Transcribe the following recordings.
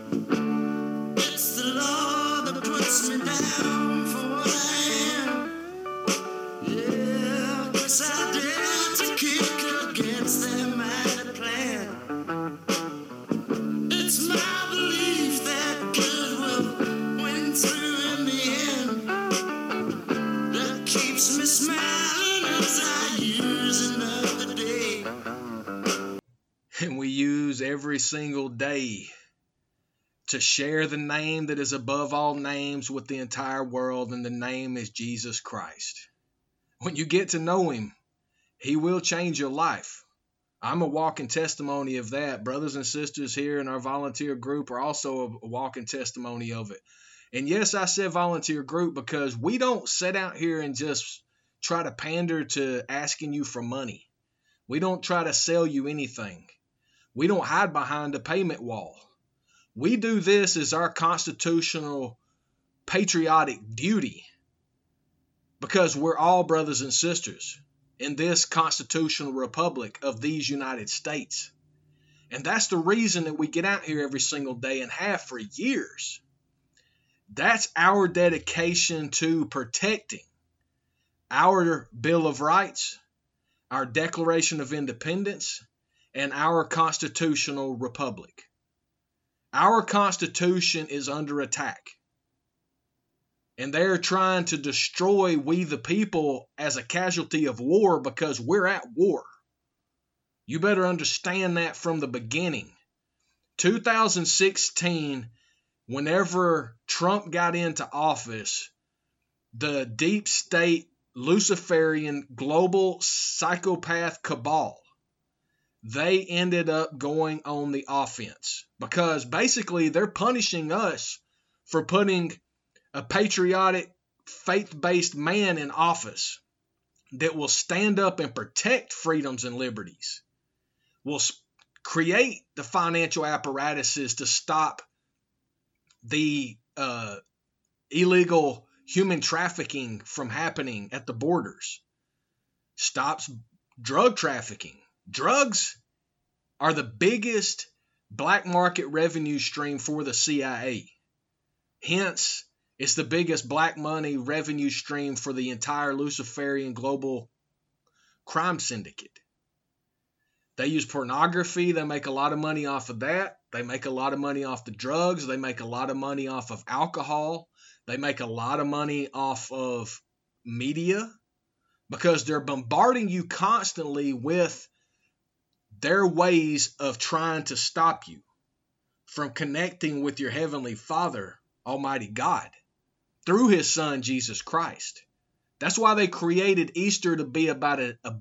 It's the law that puts me down for what I am. Yeah, 'cause I dare to kick against their mighty plan. It's my belief that good will win through in the end. That keeps me smiling as I use another day. And we use every single day to share the name that is above all names with the entire world, and the name is Jesus Christ. When you get to know him, he will change your life. I'm a walking testimony of that. Brothers and sisters here in our volunteer group are also a walking testimony of it. And yes, I said volunteer group because we don't sit out here and just try to pander to asking you for money. We don't try to sell you anything. We don't hide behind a payment wall. We do this as our constitutional patriotic duty because we're all brothers and sisters in this constitutional republic of these United States. And that's the reason that we get out here every single day and have for years. That's our dedication to protecting our Bill of Rights, our Declaration of Independence, and our constitutional republic. Our Constitution is under attack. And they're trying to destroy we the people as a casualty of war because we're at war. You better understand that from the beginning. 2016, whenever Trump got into office, the deep state Luciferian global psychopath cabal, they ended up going on the offense because basically they're punishing us for putting a patriotic, faith-based man in office that will stand up and protect freedoms and liberties, will create the financial apparatuses to stop the illegal human trafficking from happening at the borders, stops drug trafficking. Drugs are the biggest black market revenue stream for the CIA. Hence, it's the biggest black money revenue stream for the entire Luciferian global crime syndicate. They use pornography. They make a lot of money off of that. They make a lot of money off the drugs. They make a lot of money off of alcohol. They make a lot of money off of media because they're bombarding you constantly with their ways of trying to stop you from connecting with your Heavenly Father, Almighty God, through His Son, Jesus Christ. That's why they created Easter to be about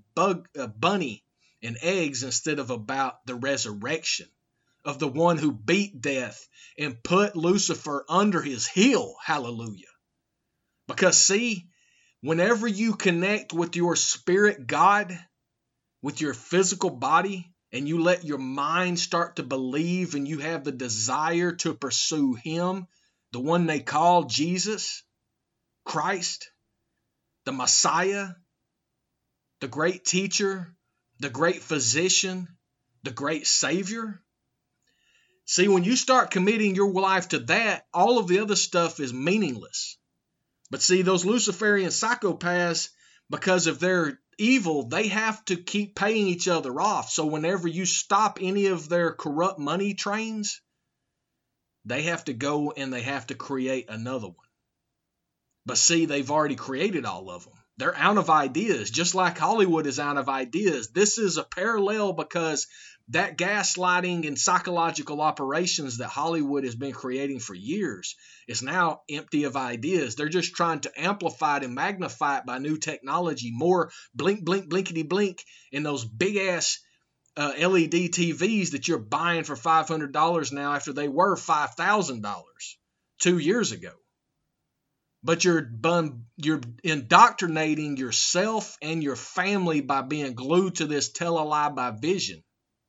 a bunny and eggs instead of about the resurrection of the one who beat death and put Lucifer under his heel. Hallelujah. Because see, whenever you connect with your spirit God, with your physical body, and you let your mind start to believe and you have the desire to pursue Him, the one they call Jesus, Christ, the Messiah, the great teacher, the great physician, the great Savior. See, when you start committing your life to that, all of the other stuff is meaningless. But see, those Luciferian psychopaths, because of their evil, they have to keep paying each other off. So whenever you stop any of their corrupt money trains, they have to go and they have to create another one. But see, they've already created all of them. They're out of ideas, just like Hollywood is out of ideas. This is a parallel because that gaslighting and psychological operations that Hollywood has been creating for years is now empty of ideas. They're just trying to amplify it and magnify it by new technology, more blink, blink, blinkety blink in those big ass LED TVs that you're buying for $500 now after they were $5,000 2 years ago. But you're indoctrinating yourself and your family by being glued to this tell a lie by vision.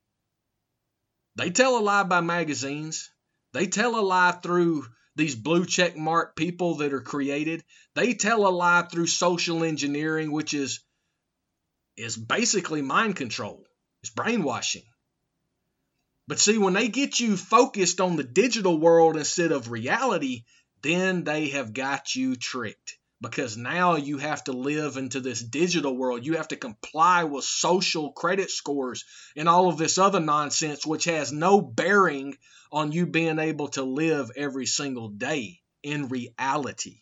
They tell a lie by magazines. They tell a lie through these blue check mark people that are created. They tell a lie through social engineering, which is basically mind control. It's brainwashing. But see, when they get you focused on the digital world instead of reality, then they have got you tricked. Because now you have to live into this digital world. You have to comply with social credit scores and all of this other nonsense, which has no bearing on you being able to live every single day in reality.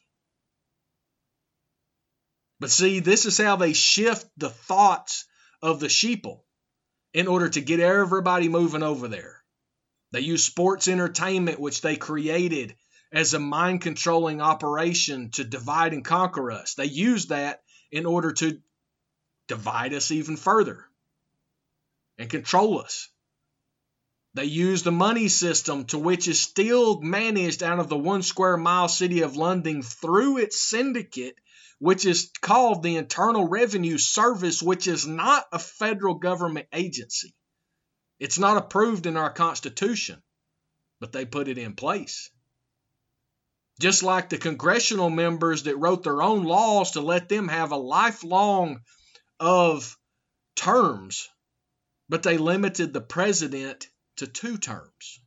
But see, this is how they shift the thoughts of the sheeple in order to get everybody moving over there. They use sports entertainment, which they created as a mind-controlling operation to divide and conquer us. They use that in order to divide us even further and control us. They use the money system, to which is still managed out of the 1 square mile city of London through its syndicate, which is called the Internal Revenue Service, which is not a federal government agency. It's not approved in our Constitution, but they put it in place. Just like the congressional members that wrote their own laws to let them have a lifelong of terms, but they limited the president to 2 terms.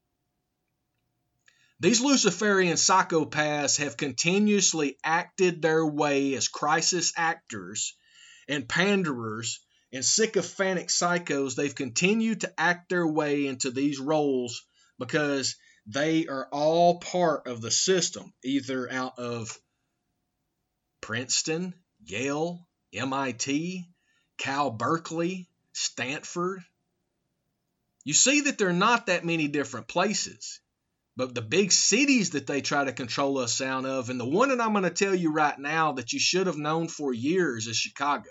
These Luciferian psychopaths have continuously acted their way as crisis actors and panderers and sycophantic psychos. They've continued to act their way into these roles because they are all part of the system, either out of Princeton, Yale, MIT, Cal Berkeley, Stanford. You see that there are not that many different places, but the big cities that they try to control us out of, and the one that I'm going to tell you right now that you should have known for years, is Chicago.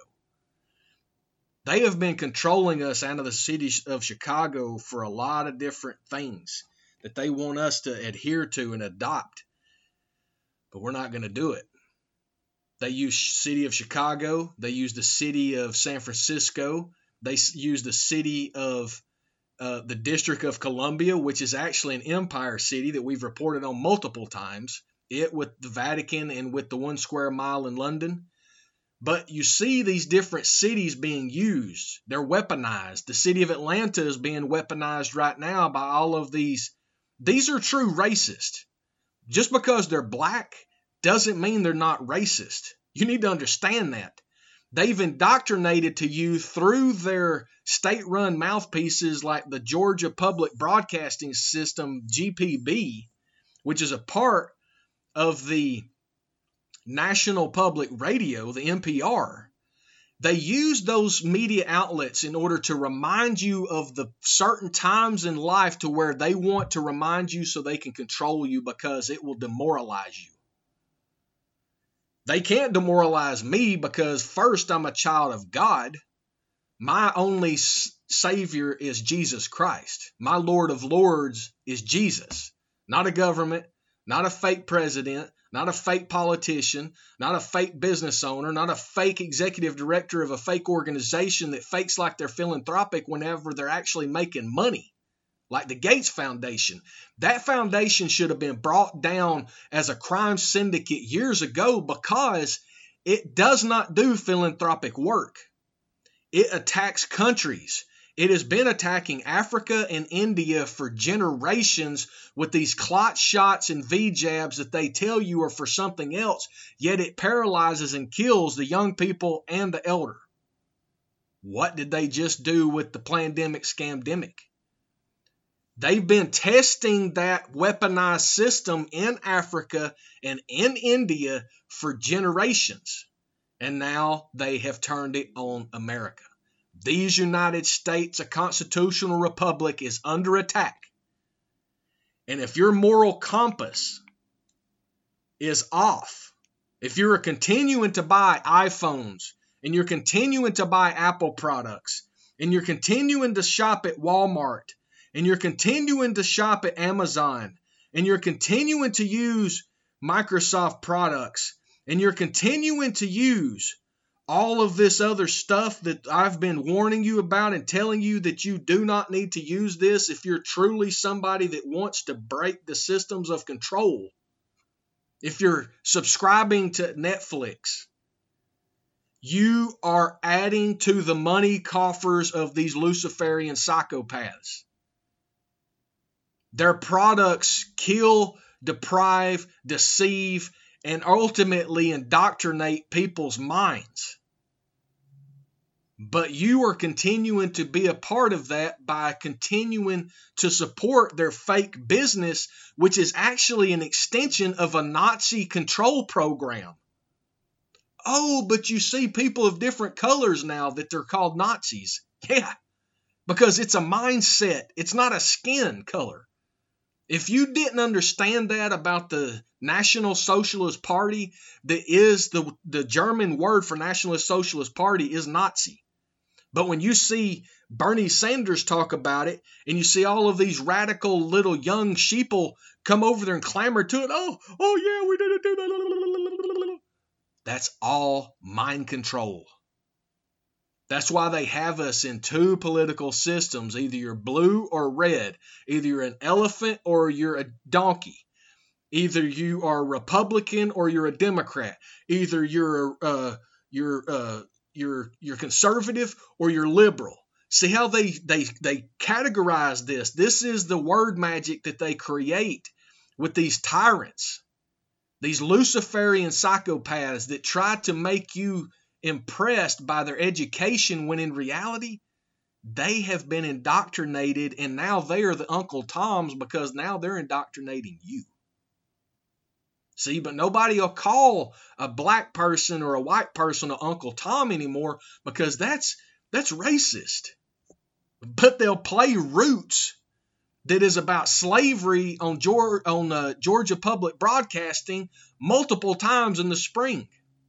They have been controlling us out of the city of Chicago for a lot of different things that they want us to adhere to and adopt, but we're not going to do it. They use city of Chicago. They use the city of San Francisco. They use the city of the District of Columbia, which is actually an empire city that we've reported on multiple times, it with the Vatican and with the 1 square mile in London. But you see these different cities being used. They're weaponized. The city of Atlanta is being weaponized right now by all of these. These are true racists. Just because they're black doesn't mean they're not racist. You need to understand that. They've indoctrinated to you through their state-run mouthpieces like the Georgia Public Broadcasting System, GPB, which is a part of the National Public Radio, the NPR. They use those media outlets in order to remind you of the certain times in life to where they want to remind you so they can control you, because it will demoralize you. They can't demoralize me because, first, I'm a child of God. My only Savior is Jesus Christ. My Lord of Lords is Jesus. Not a government, not a fake president, not a fake politician, not a fake business owner, not a fake executive director of a fake organization that fakes like they're philanthropic whenever they're actually making money, like the Gates Foundation. That foundation should have been brought down as a crime syndicate years ago because it does not do philanthropic work. It attacks countries. It has been attacking Africa and India for generations with these clot shots and V-jabs that they tell you are for something else, yet it paralyzes and kills the young people and the elder. What did they just do with the pandemic scamdemic? They've been testing that weaponized system in Africa and in India for generations, and now they have turned it on America. These United States, a constitutional republic, is under attack. And if your moral compass is off, if you're continuing to buy iPhones, and you're continuing to buy Apple products, and you're continuing to shop at Walmart, and you're continuing to shop at Amazon, and you're continuing to use Microsoft products, and you're continuing to use all of this other stuff that I've been warning you about and telling you that you do not need to use this if you're truly somebody that wants to break the systems of control. If you're subscribing to Netflix, you are adding to the money coffers of these Luciferian psychopaths. Their products kill, deprive, deceive, and ultimately indoctrinate people's minds. But you are continuing to be a part of that by continuing to support their fake business, which is actually an extension of a Nazi control program. Oh, but you see people of different colors now that they're called Nazis. Yeah, because it's a mindset. It's not a skin color. If you didn't understand that about the National Socialist Party, that is the German word for National Socialist Party is Nazi. But when you see Bernie Sanders talk about it, and you see all of these radical little young sheeple come over there and clamor to it, oh yeah, we didn't do that. That's all mind control. That's why they have us in two political systems. Either you're blue or red. Either you're an elephant or you're a donkey. Either you are a Republican or you're a Democrat. Either you're conservative or you're liberal. See how they categorize this. This is the word magic that they create with these tyrants, these Luciferian psychopaths that try to make you impressed by their education when in reality they have been indoctrinated, and now they are the Uncle Toms because now they're indoctrinating you. See, but nobody will call a black person or a white person an Uncle Tom anymore because that's racist. But they'll play Roots that is about slavery on Georgia Public Broadcasting multiple times in the spring.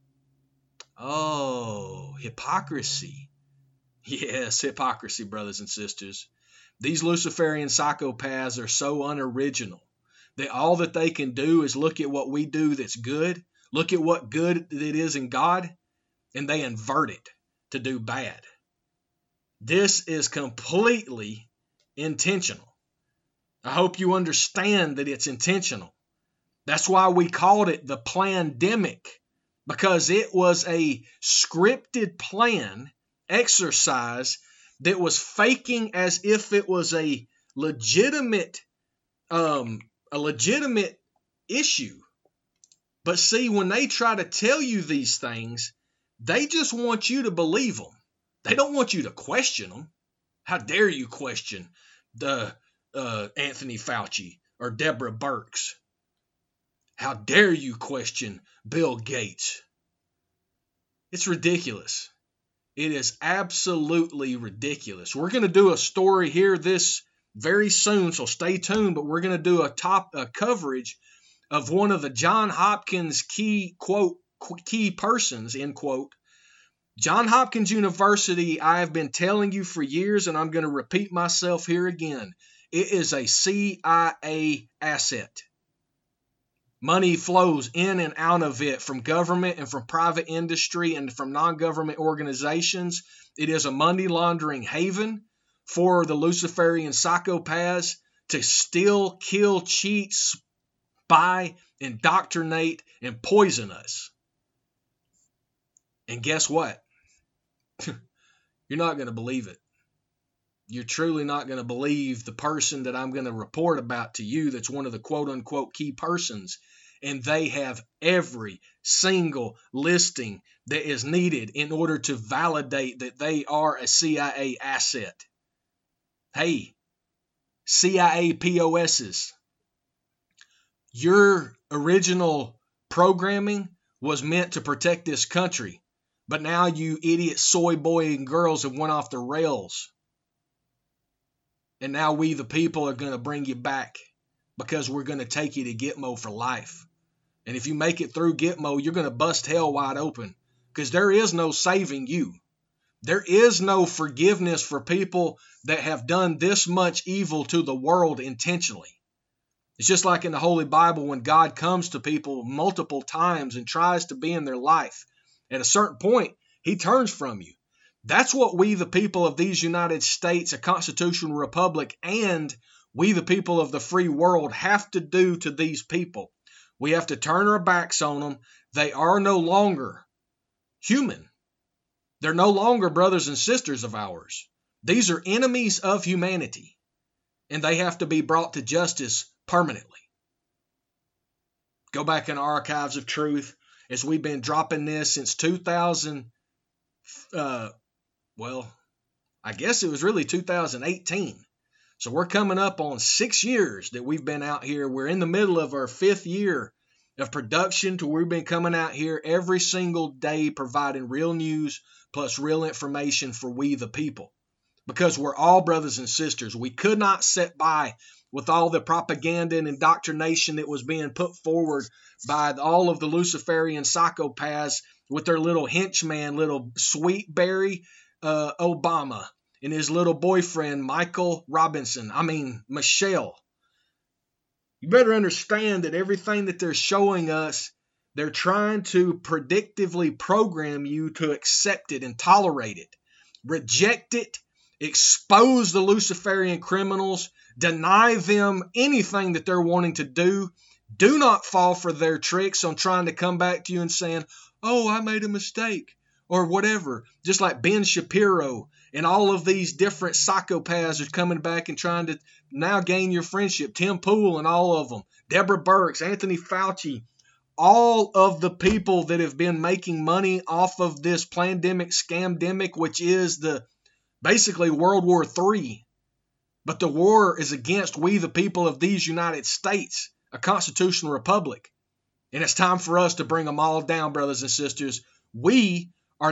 Oh, hypocrisy. Yes, hypocrisy, brothers and sisters. These Luciferian psychopaths are so unoriginal that all that they can do is look at what we do that's good, look at what good it is in God, and they invert it to do bad. This is completely intentional. I hope you understand that it's intentional. That's why we called it the Plandemic, because it was a scripted plan exercise that was faking as if it was a legitimate issue. But see, when they try to tell you these things, they just want you to believe them. They don't want you to question them. How dare you question the Anthony Fauci or Deborah Birx? How dare you question Bill Gates? It's ridiculous. It is absolutely ridiculous. We're going to do a story here this very soon, so stay tuned, but we're going to do a coverage of one of the John Hopkins key persons, end quote. John Hopkins University, I have been telling you for years, and I'm going to repeat myself here again. It is a CIA asset. Money flows in and out of it from government and from private industry and from non-government organizations. It is a money laundering haven for the Luciferian psychopaths to steal, kill, cheat, spy, indoctrinate, and poison us. And guess what? You're not going to believe it. You're truly not going to believe the person that I'm going to report about to you that's one of the quote-unquote key persons. And they have every single listing that is needed in order to validate that they are a CIA asset. Hey, CIA POSs, your original programming was meant to protect this country. But now you idiot soy boy and girls have went off the rails. And now we, the people, are going to bring you back because we're going to take you to Gitmo for life. And if you make it through Gitmo, you're going to bust hell wide open because there is no saving you. There is no forgiveness for people that have done this much evil to the world intentionally. It's just like in the Holy Bible when God comes to people multiple times and tries to be in their life. At a certain point, he turns from you. That's what we, the people of these United States, a constitutional republic, and we, the people of the free world, have to do to these people. We have to turn our backs on them. They are no longer human. They're no longer brothers and sisters of ours. These are enemies of humanity. and they have to be brought to justice permanently. Go back in the archives of truth, as we've been dropping this since 2000, I guess it was really 2018. So we're coming up on 6 years that we've been out here. We're in the middle of our 5th year of production, to where we've been coming out here every single day providing real news plus real information for we the people. Because we're all brothers and sisters. We could not sit by with all the propaganda and indoctrination that was being put forward by all of the Luciferian psychopaths with their little henchman, little Sweetberry Obama, and his little boyfriend, Michael Robinson. Michelle. You better understand that everything that they're showing us, they're trying to predictively program you to accept it and tolerate it, reject it, expose the Luciferian criminals, deny them anything that they're wanting to do. Do not fall for their tricks on trying to come back to you and saying, oh, I made a mistake, or whatever. Just like Ben Shapiro and all of these different psychopaths are coming back and trying to now gain your friendship. Tim Pool and all of them. Deborah Birx, Anthony Fauci. All of the people that have been making money off of this pandemic, scamdemic, which is basically World War III. But the war is against we the people of these United States, a constitutional republic. And it's time for us to bring them all down, brothers and sisters. We are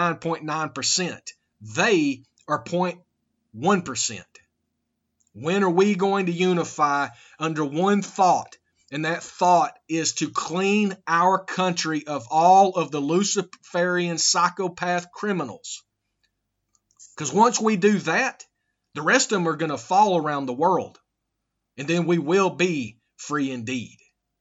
99.9%. They are 0.1%. When are we going to unify under one thought? And that thought is to clean our country of all of the Luciferian psychopath criminals. Because once we do that, the rest of them are going to fall around the world. And then we will be free indeed.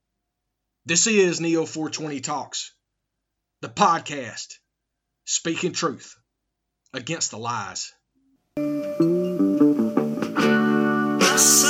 This is Neo 420 Talks, the podcast, speaking truth against the lies. I